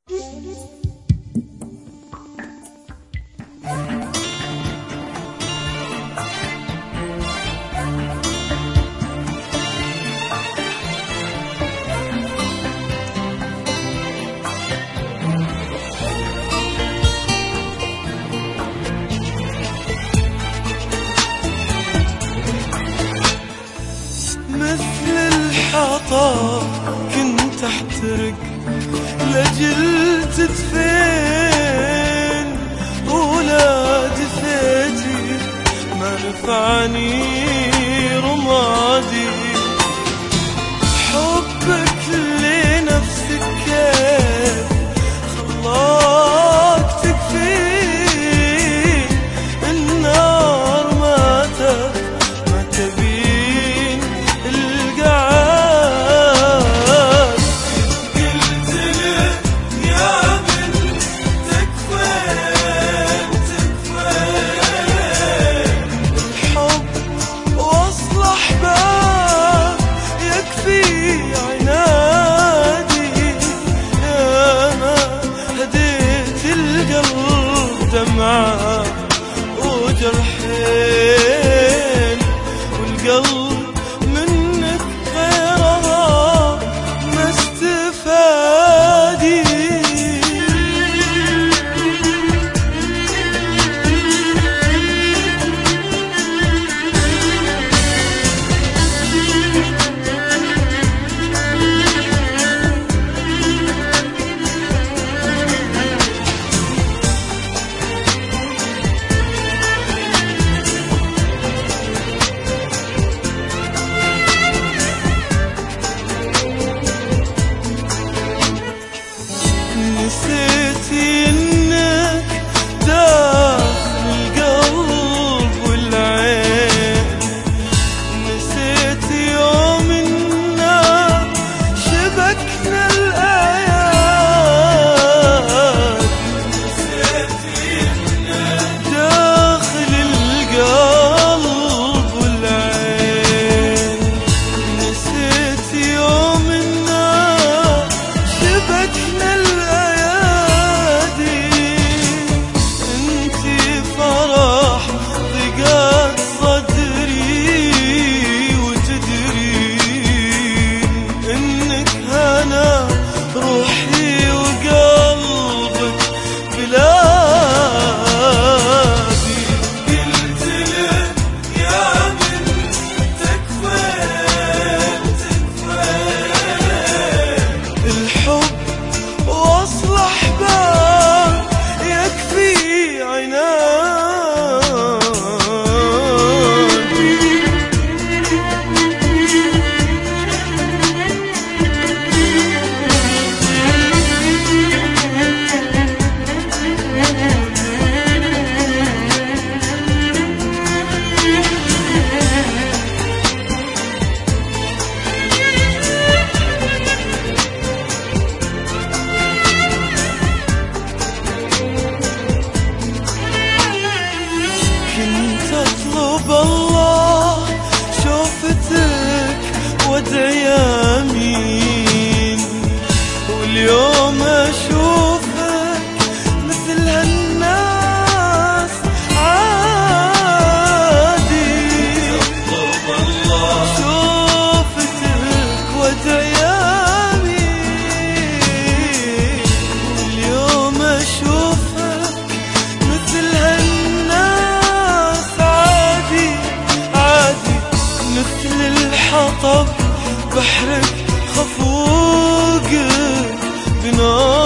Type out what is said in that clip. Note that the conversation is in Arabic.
مثل الحطب كنت احترق لجل تدفين، ولا دفيتي ما نفعني رمادي. حبك لنفسك كيف خلاك تكفين، النار ما تبين القعاد. قلت لك يا بنت تكفين الحب وصل احباب يكفي عنادي. يا ما هديت القلب دمعة وجرحين، والقلب منك غيرها ما استفادي. نسيتي انك داخل القلب والعين، نسيتي يوم إنا شبكنا الآيات، نسيتي انك داخل القلب والعين، نسيتي يوم إنا شبكنا روحي وقلبك بلادي. قلت لك يا بنت تكفين الحب وصل احباب يكفي عنادي. كنت اطلب الله شوفتك وادعي امين، واليوم اشوفك مثل هالناس عادي. اطلب الله شوفتك وادعي امين، واليوم اشوفك مثل مثل الحطب بحرك خفوق بنار.